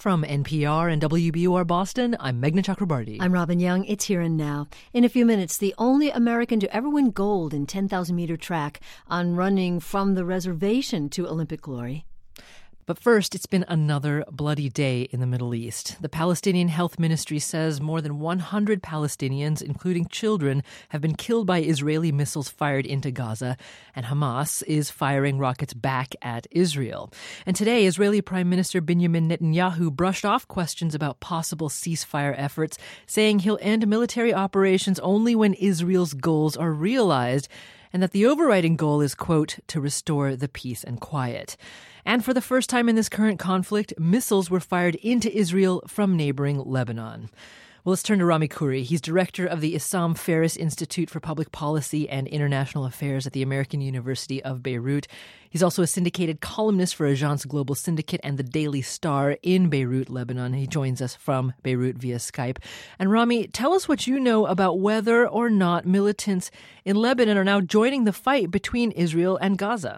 From NPR and WBUR Boston, I'm Meghna Chakrabarti. I'm Robin Young. It's Here and Now. In a few minutes, the only American to ever win gold in 10,000-meter track on running from the reservation to Olympic glory. But first, it's been another bloody day in the Middle East. The Palestinian Health Ministry says more than 100 Palestinians, including children, have been killed by Israeli missiles fired into Gaza, and Hamas is firing rockets back at Israel. And today, Israeli Prime Minister Benjamin Netanyahu brushed off questions about possible ceasefire efforts, saying he'll end military operations only when Israel's goals are realized, and that the overriding goal is, quote, to restore the peace and quiet. And for the first time in this current conflict, missiles were fired into Israel from neighboring Lebanon. Well, let's turn to Rami Khouri. He's director of the Issam Fares Institute for Public Policy and International Affairs at the American University of Beirut. He's also a syndicated columnist for Agence Global Syndicate and the Daily Star in Beirut, Lebanon. He joins us from Beirut via Skype. And Rami, tell us what you know about whether or not militants in Lebanon are now joining the fight between Israel and Gaza.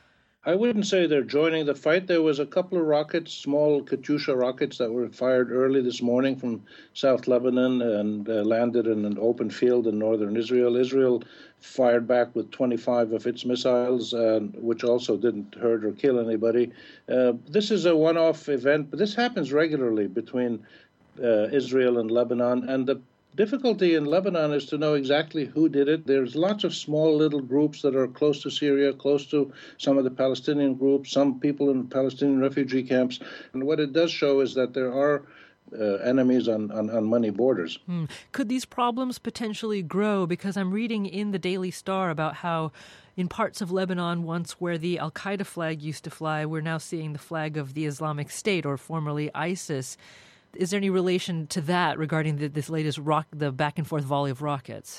I wouldn't say they're joining the fight. There was a couple of rockets, small Katyusha rockets, that were fired early this morning from South Lebanon and landed in an open field in northern Israel. Israel fired back with 25 of its missiles, which also didn't hurt or kill anybody. This is a one-off event, but this happens regularly between Israel and Lebanon. And the difficulty in Lebanon is to know exactly who did it. There's lots of small little groups that are close to Syria, close to some of the Palestinian groups, some people in Palestinian refugee camps. And what it does show is that there are enemies on many borders. Could these problems potentially grow? Because I'm reading in the Daily Star about how in parts of Lebanon, once where the Al-Qaeda flag used to fly, we're now seeing the flag of the Islamic State, or formerly ISIS. Is there any relation to that regarding this latest the back and forth volley of rockets?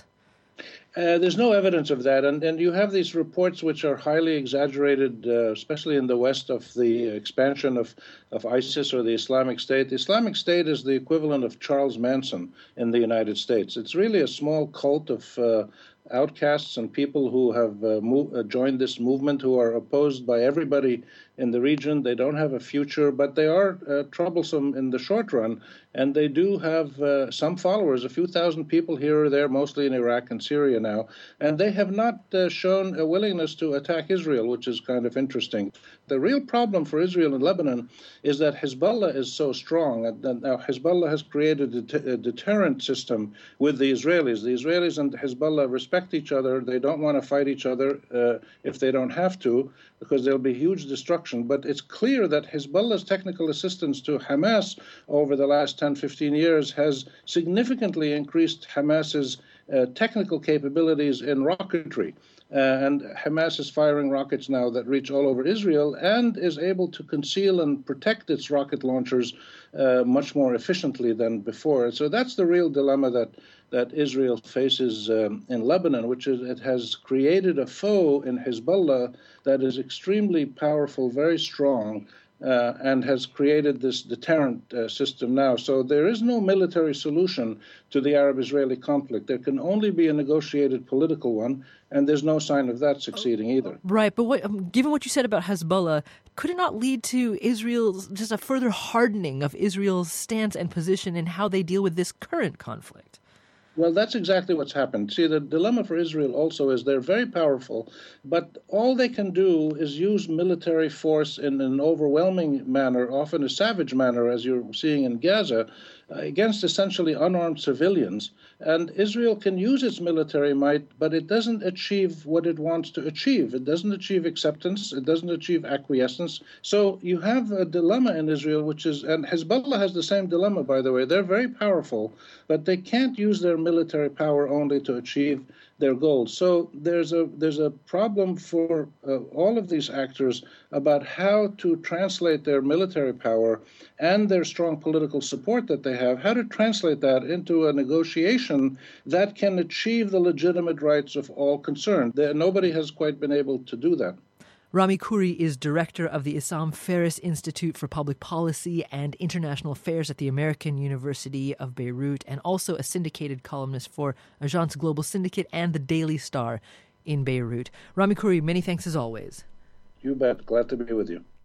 There's no evidence of that. And you have these reports which are highly exaggerated, especially in the West, of the expansion of ISIS or the Islamic State. The Islamic State is the equivalent of Charles Manson in the United States. It's really a small cult of outcasts and people who have joined this movement, who are opposed by everybody in the region. They don't have a future, but they are troublesome in the short run. And they do have some followers, a few thousand people here or there, mostly in Iraq and Syria now. And they have not shown a willingness to attack Israel, which is kind of interesting. The real problem for Israel and Lebanon is that Hezbollah is so strong. And now Hezbollah has created a deterrent system with the Israelis. The Israelis and Hezbollah respect each other. They don't want to fight each other if they don't have to, because there'll be huge destruction. But it's clear that Hezbollah's technical assistance to Hamas over the last 10, 15 years has significantly increased Hamas's technical capabilities in rocketry. And Hamas is firing rockets now that reach all over Israel and is able to conceal and protect its rocket launchers much more efficiently than before. So that's the real dilemma that Israel faces in Lebanon, which is it has created a foe in Hezbollah that is extremely powerful, very strong, and has created this deterrent system now. So there is no military solution to the Arab-Israeli conflict. There can only be a negotiated political one, and there's no sign of that succeeding either. Right, but given what you said about Hezbollah, could it not lead to Israel's, just a further hardening of Israel's stance and position in how they deal with this current conflict? Well, that's exactly what's happened. See, the dilemma for Israel also is they're very powerful, but all they can do is use military force in an overwhelming manner, often a savage manner, as you're seeing in Gaza, against essentially unarmed civilians. And Israel can use its military might, but it doesn't achieve what it wants to achieve. It doesn't achieve acceptance. It doesn't achieve acquiescence. So you have a dilemma in Israel, which is, and Hezbollah has the same dilemma, by the way. They're very powerful, but they can't use their military power only to achieve their goals. So there's a problem for all of these actors about how to translate their military power and their strong political support that they have, how to translate that into a negotiation that can achieve the legitimate rights of all concerned. Nobody has quite been able to do that. Rami Khouri is director of the Issam Fares Institute for Public Policy and International Affairs at the American University of Beirut, and also a syndicated columnist for Agence Global Syndicate and the Daily Star in Beirut. Rami Khouri, many thanks as always. You bet. Glad to be with you.